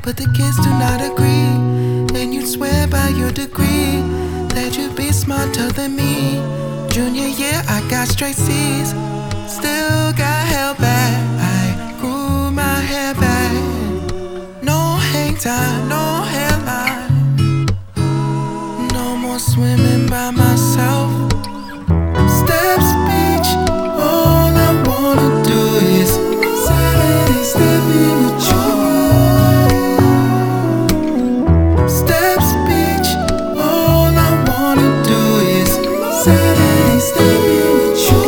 but the kids do not agree. And you'd swear by your degree that you'd be smarter than me. Junior year, I got straight C's, still got held back. I grew my hair back, no hang time, no hairline, no more swimming by myself. Steps beach, all I wanna do is Saturday stepping with you. Steps beach, all I wanna do is Saturday stepping with you.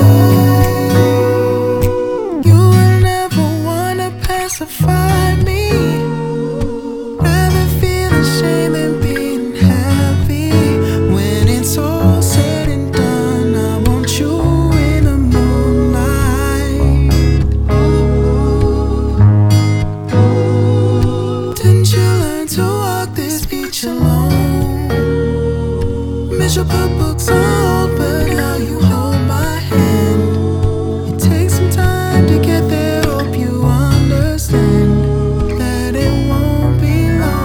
You will never wanna pacify me, rather feel ashamed than being happy. When it's all said and done, I want you in the moonlight. Didn't you learn to walk this beach alone? Miss you put books on hold, but now you hold my hand. It takes some time to get there, hope you understand that it won't be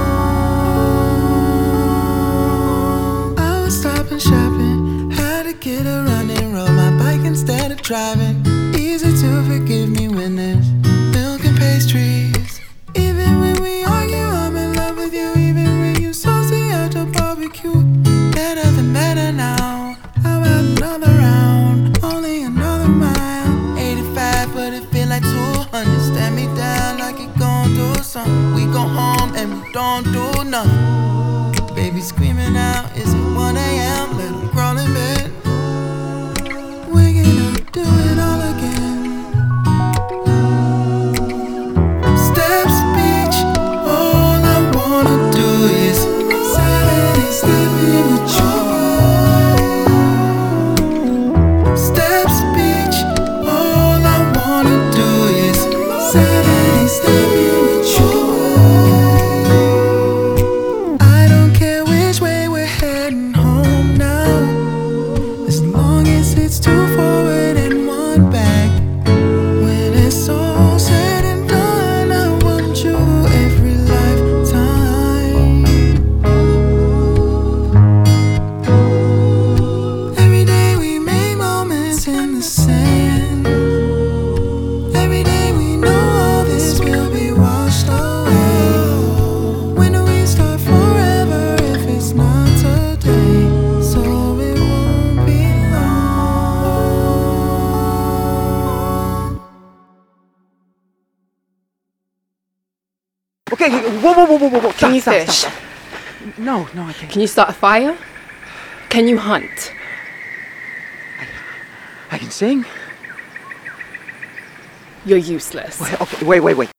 long. I was stopping shopping, had to get around and rode my bike instead of driving. Easy to forgive me when there's milk and pastries. Even when we argue, I'm in love with you. Even when you saucy at the barbecue. Better than better now. How about another round? Only another mile. 85, but it feel like 200. Stand me down like you gon' do something. We go home and we don't do nothing. Baby screaming out, is it 1 a.m.? Let him crawl in bed. We're gonna do it all again. Steps beach, all I wanna do is Saturday stepping with you. Steps beach, all I wanna do is Saturday stepping with you. I don't care which way we're heading home now, as long as it's 2 forward and 1 back. When it's all said and done, I want you every lifetime. Every day we make moments in the sand. Every day we know all this will be washed away. When do we start forever if it's not today? So it won't be long. Okay, whoa. Can you Stop. fish? No, I can't. Can you start a fire? Can you hunt? I can sing. You're useless. Okay, wait.